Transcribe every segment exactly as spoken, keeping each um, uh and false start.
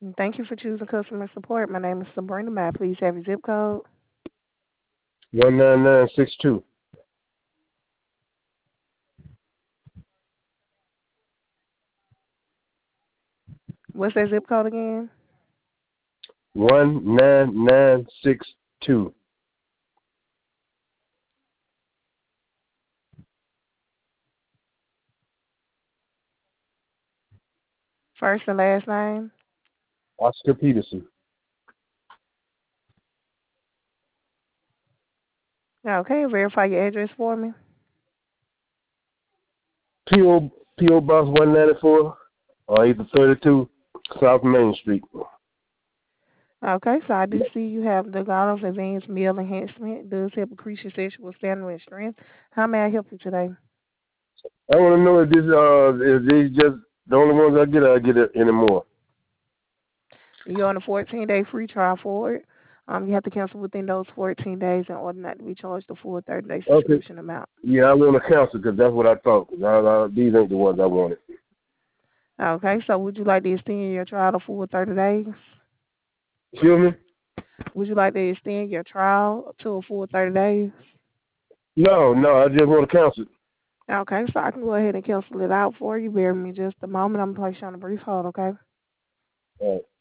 Thank you for choosing customer support. My name is Sabrina. May I please have your zip code? One nine nine six two. What's that zip code again? One nine nine six two. First and last name? Oscar Peterson. Okay, verify your address for me. P O P O Box one ninety four or either thirty two South Main Street. Okay, so I do see you have the Goddard's Advanced Meal Enhancement. It does help increase your sexual stamina and strength. How may I help you today? I want to know if this uh if these just the only ones I get. I get it anymore. You're on a fourteen day free trial for it. Um, you have to cancel within those fourteen days in order not to be charged the full thirty day Okay. subscription amount. Yeah, I want to cancel because that's what I thought. 'Cause I, I, these ain't the ones I wanted. Okay, so would you like to extend your trial to full thirty days? Excuse me? Would you like to extend your trial to a full thirty days? No, no, I just want to cancel. Okay, so I can go ahead and cancel it out for you. Bear with me just a moment. I'm going to place you on a brief hold, okay? All right.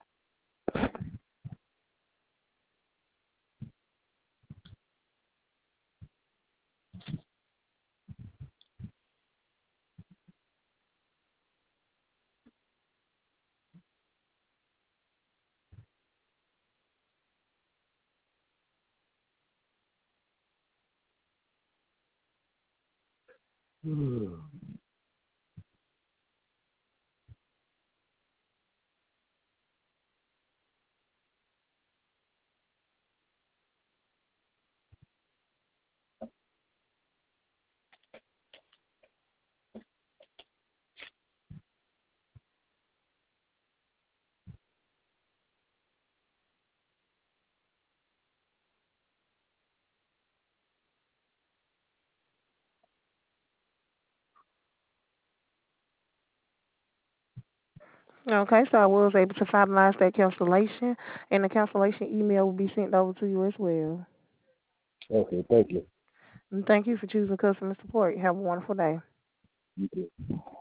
Okay, so I was able to finalize that cancellation, and the cancellation email will be sent over to you as well. Okay, thank you. And thank you for choosing customer support. Have a wonderful day. You too.